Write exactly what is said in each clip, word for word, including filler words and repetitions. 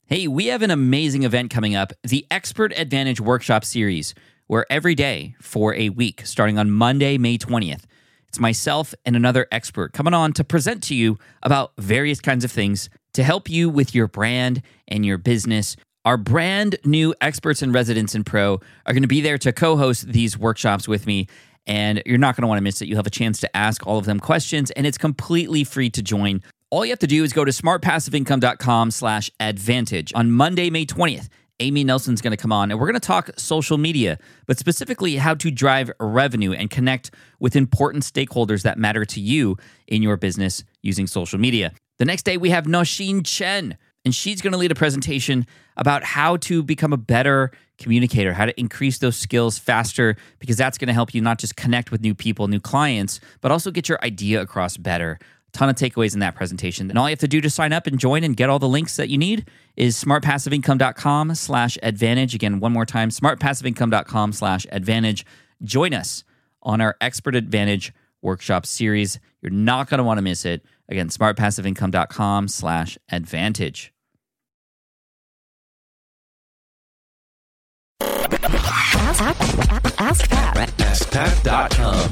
Hey, we have an amazing event coming up, the Expert Advantage Workshop Series, where every day for a week, starting on Monday, May twentieth, it's myself and another expert coming on to present to you about various kinds of things to help you with your brand and your business. Our brand new experts and residents in Pro are going to be there to co-host these workshops with me, and you're not going to want to miss it. You'll have a chance to ask all of them questions, and it's completely free to join. All you have to do is go to smartpassiveincome.com slash advantage. On Monday, May twentieth, Amy Nelson's going to come on, and we're going to talk social media, but specifically how to drive revenue and connect with important stakeholders that matter to you in your business using social media. The next day, we have Nosheen Chen, and she's going to lead a presentation about how to become a better communicator, how to increase those skills faster, because that's going to help you not just connect with new people, new clients, but also get your idea across better. Ton of takeaways in that presentation. And all you have to do to sign up and join and get all the links that you need is smartpassiveincome.com slash advantage. Again, one more time, smartpassiveincome.com slash advantage. Join us on our Expert Advantage Workshop Series. You're not going to want to miss it. Again, smartpassiveincome.com slash advantage. Ask, ask, ask Pat. ask pat dot com.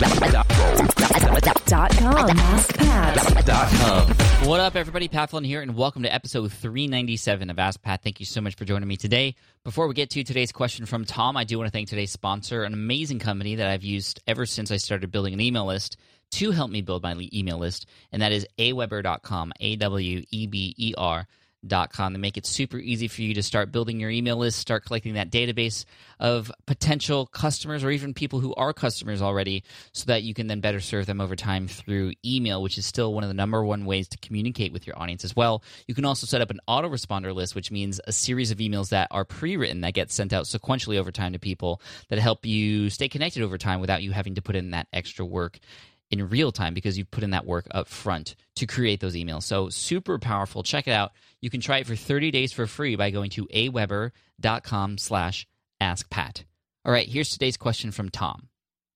Dot com. Ask Pat. Dot com. What up, everybody? Pat Flynn here, and welcome to episode three ninety-seven of Ask Pat. Thank you so much for joining me today. Before we get to today's question from Tom, I do want to thank today's sponsor, an amazing company that I've used ever since I started building an email list to help me build my email list, and that is aweber dot com, A W E B E R dot com. They make it super easy for you to start building your email list, start collecting that database of potential customers or even people who are customers already, so that you can then better serve them over time through email, which is still one of the number one ways to communicate with your audience as well. You can also set up an autoresponder list, which means a series of emails that are pre-written that get sent out sequentially over time to people that help you stay connected over time without you having to put in that extra work in real time, because you put in that work up front to create those emails. So super powerful. Check it out. You can try it for thirty days for free by going to aweber dot com slash ask pat. All right, here's today's question from Tom.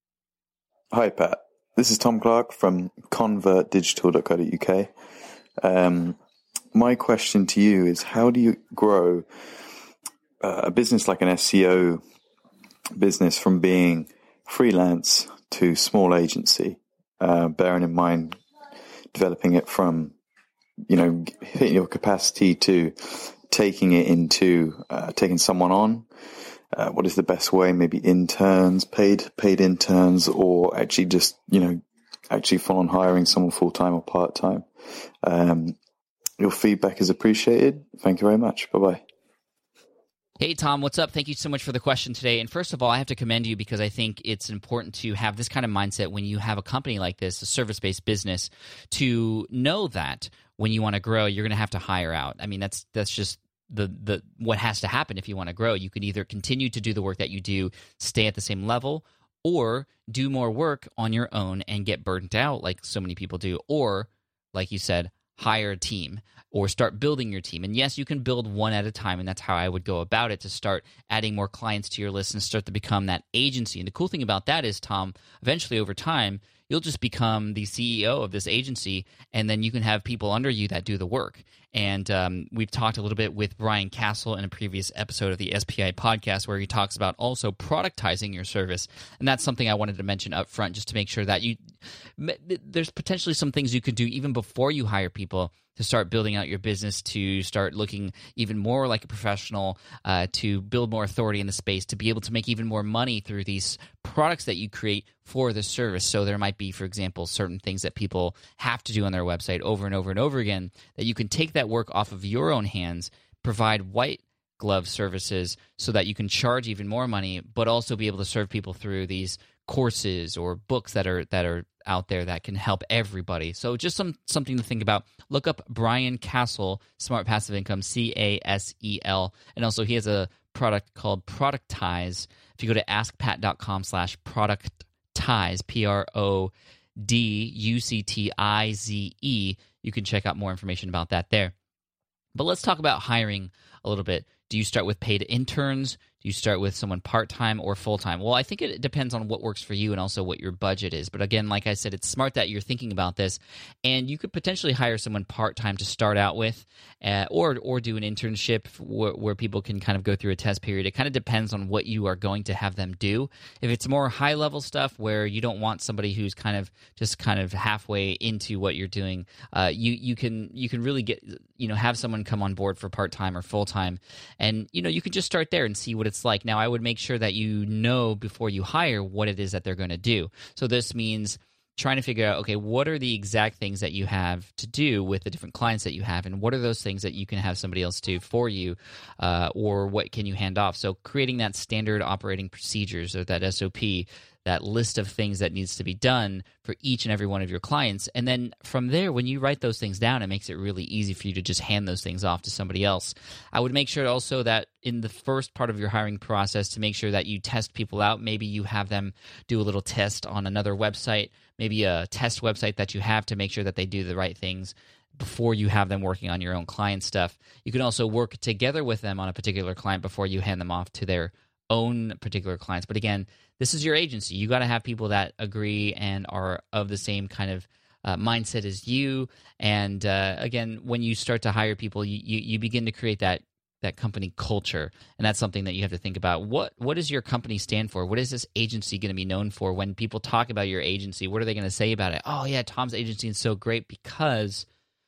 Hi, Pat. This is Tom Clark from convert digital dot co dot U K. Um, my question to you is, how do you grow uh, a business like an S E O business from being freelance to small agency? Uh, bearing in mind developing it from, you know, hitting your capacity to taking it into uh, taking someone on. Uh, what is the best way? Maybe interns, paid paid interns, or actually just, you know, actually full on hiring someone full time or part time. Um, your feedback is appreciated. Thank you very much. Bye bye. Hey, Tom, what's up? Thank you so much for the question today. And first of all, I have to commend you because I think it's important to have this kind of mindset when you have a company like this, a service-based business, to know that when you want to grow, you're going to have to hire out. I mean, that's that's just the the what has to happen if you want to grow. You can either continue to do the work that you do, stay at the same level, or do more work on your own and get burnt out like so many people do, or, like you said, hire a team or start building your team. And yes, you can build one at a time, and that's how I would go about it, to start adding more clients to your list and start to become that agency. And the cool thing about that is, Tom, eventually over time, you'll just become the C E O of this agency, and then you can have people under you that do the work. And um, we've talked a little bit with Brian Castle in a previous episode of the S P I podcast, where he talks about also productizing your service. And that's something I wanted to mention up front, just to make sure that you there's potentially some things you could do even before you hire people to start building out your business, to start looking even more like a professional, uh, to build more authority in the space, to be able to make even more money through these products that you create for the service. So there might be, for example, certain things that people have to do on their website over and over and over again, that you can take that work off of your own hands, provide white glove services so that you can charge even more money, but also be able to serve people through these courses or books that are that are out there that can help everybody. So just some something to think about. Look up Brian Castle, Smart Passive Income, C A S E L. And also he has a product called Productize. If you go to askpat.com slash productize, P R O D U C T I Z E, you can check out more information about that there. But let's talk about hiring a little bit. Do you start with paid interns? Do you start with someone part-time or full-time? Well, I think it depends on what works for you and also what your budget is. But again, like I said, it's smart that you're thinking about this. And you could potentially hire someone part-time to start out with. uh, or or do an internship where, where people can kind of go through a test period. It kind of depends on what you are going to have them do. If it's more high level stuff where you don't want somebody who's kind of just kind of halfway into what you're doing, uh, you you can you can really get you know have someone come on board for part time or full time, and you know you can just start there and see what it's like. Now, I would make sure that you know before you hire what it is that they're going to do. So this means trying to figure out, okay, what are the exact things that you have to do with the different clients that you have, and what are those things that you can have somebody else do for you, uh, or what can you hand off? So creating that standard operating procedures, or that S O P, that list of things that needs to be done for each and every one of your clients. And then from there, when you write those things down, it makes it really easy for you to just hand those things off to somebody else. I would make sure also that in the first part of your hiring process to make sure that you test people out. Maybe you have them do a little test on another website, maybe a test website that you have to make sure that they do the right things before you have them working on your own client stuff. You can also work together with them on a particular client before you hand them off to their own particular clients. But again, this is your agency. You got to have people that agree and are of the same kind of uh, mindset as you. And uh, again, when you start to hire people, you, you, you begin to create that that company culture, and that's something that you have to think about. What what does your company stand for? What is this agency going to be known for? When people talk about your agency, what are they going to say about it? Oh yeah, Tom's agency is so great because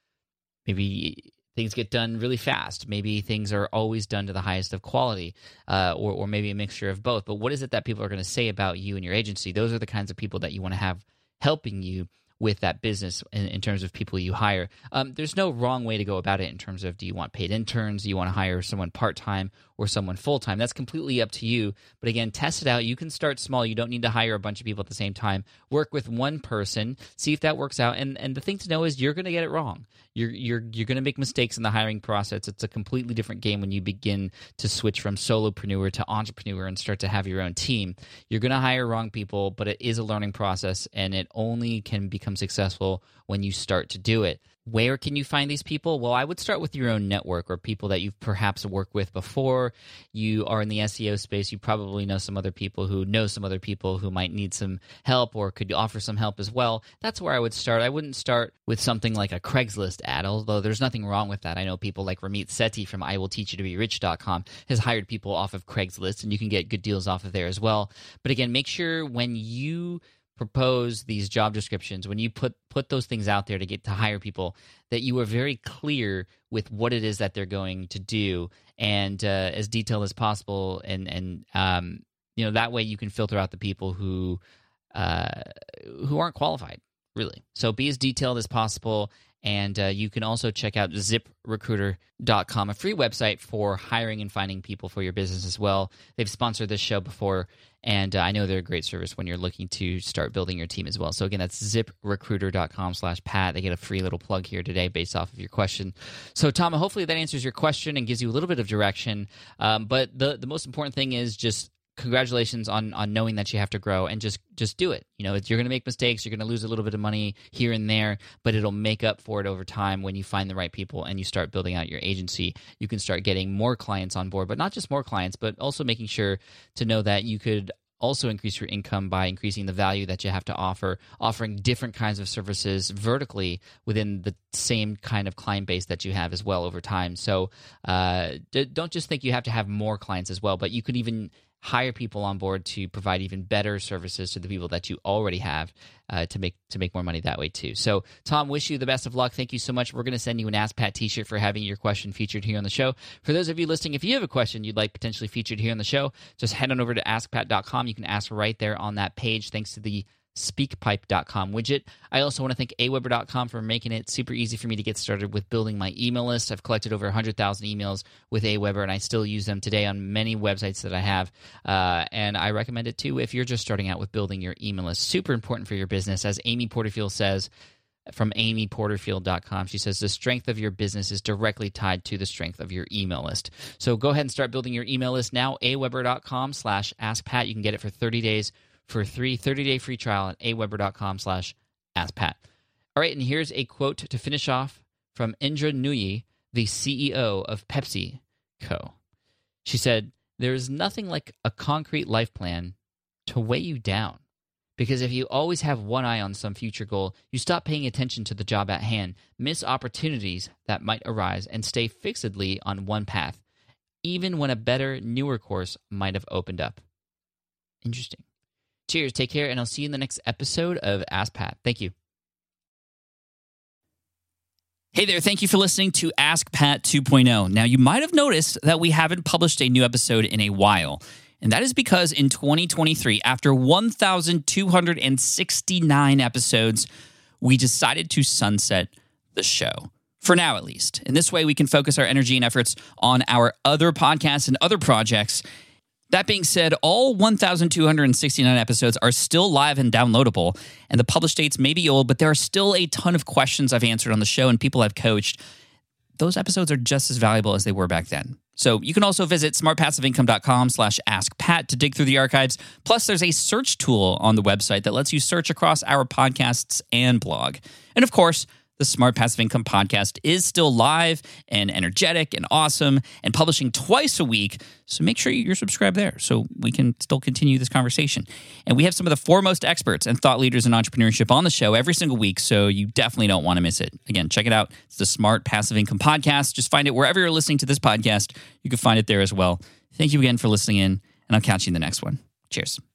maybe things get done really fast. Maybe things are always done to the highest of quality, uh, or, or maybe a mixture of both. But what is it that people are going to say about you and your agency? Those are the kinds of people that you want to have helping you with that business in, in terms of people you hire. Um, there's no wrong way to go about it in terms of, do you want paid interns? Do you want to hire someone part-time or someone full-time? That's completely up to you. But again, test it out. You can start small. You don't need to hire a bunch of people at the same time. Work with one person, see if that works out. And and the thing to know is you're going to get it wrong. You're you're you're going to make mistakes in the hiring process. It's a completely different game when you begin to switch from solopreneur to entrepreneur and start to have your own team. You're going to hire wrong people, but it is a learning process, and it only can become successful when you start to do it. Where can you find these people? Well, I would start with your own network, or people that you've perhaps worked with before. You are in the S E O space. You probably know some other people who know some other people who might need some help or could offer some help as well. That's where I would start. I wouldn't start with something like a Craigslist ad, although there's nothing wrong with that. I know people like Ramit Sethi from I Will Teach You To Be Rich dot com has hired people off of Craigslist, and you can get good deals off of there as well. But again, make sure when you propose these job descriptions, when you put put those things out there to get to hire people, that you are very clear with what it is that they're going to do, and uh, as detailed as possible, and and um, you know, that way you can filter out the people who uh, who aren't qualified, really. So be as detailed as possible. And uh, you can also check out zip recruiter dot com, a free website for hiring and finding people for your business as well. They've sponsored this show before, and uh, I know they're a great service when you're looking to start building your team as well. So again, that's zip recruiter dot com slash Pat. They get a free little plug here today based off of your question. So Tom, hopefully that answers your question and gives you a little bit of direction. Um, but the, the most important thing is just congratulations on on knowing that you have to grow, and just just do it. You know, you're going to make mistakes, you're going to lose a little bit of money here and there, but it'll make up for it over time when you find the right people and you start building out your agency. You can start getting more clients on board, but not just more clients, but also making sure to know that you could also increase your income by increasing the value that you have to offer, offering different kinds of services vertically within the same kind of client base that you have as well over time. So uh, d- don't just think you have to have more clients as well, but you could even hire people on board to provide even better services to the people that you already have, uh, to make to make more money that way too. So, Tom, wish you the best of luck. Thank you so much. We're going to send you an Ask Pat t-shirt for having your question featured here on the show. For those of you listening, if you have a question you'd like potentially featured here on the show, just head on over to ask pat dot com. You can ask right there on that page, thanks to the speakpipe dot com widget. I also want to thank a weber dot com for making it super easy for me to get started with building my email list. I've collected over one hundred thousand emails with Aweber, and I still use them today on many websites that I have, uh, and I recommend it too if you're just starting out with building your email list. Super important for your business. As Amy Porterfield says from amy porterfield dot com, she says the strength of your business is directly tied to the strength of your email list. So go ahead and start building your email list now. a weber dot com slash ask pat. You can get it for thirty days for a free thirty-day free trial at a weber dot com slash ask pat. All right, and here's a quote to finish off from Indra Nooyi, the C E O of Pepsi Co. She said, "There is nothing like a concrete life plan to weigh you down. Because if you always have one eye on some future goal, you stop paying attention to the job at hand, miss opportunities that might arise, and stay fixedly on one path, even when a better, newer course might have opened up. Interesting. Cheers, take care, and I'll see you in the next episode of Ask Pat. Thank you. Hey there, thank you for listening to Ask Pat two point oh. Now, you might have noticed that we haven't published a new episode in a while. And that is because in twenty twenty-three, after one thousand two hundred sixty-nine episodes, we decided to sunset the show. For now, at least. In this way, we can focus our energy and efforts on our other podcasts and other projects. That being said, all one thousand two hundred sixty-nine episodes are still live and downloadable, and the published dates may be old, but there are still a ton of questions I've answered on the show and people I've coached. Those episodes are just as valuable as they were back then. So you can also visit smartpassiveincome.com slash askpat to dig through the archives. Plus, there's a search tool on the website that lets you search across our podcasts and blog. And of course, the Smart Passive Income podcast is still live and energetic and awesome and publishing twice a week. So make sure you're subscribed there so we can still continue this conversation. And we have some of the foremost experts and thought leaders in entrepreneurship on the show every single week, so you definitely don't want to miss it. Again, check it out. It's the Smart Passive Income podcast. Just find it wherever you're listening to this podcast. You can find it there as well. Thank you again for listening in, and I'll catch you in the next one. Cheers.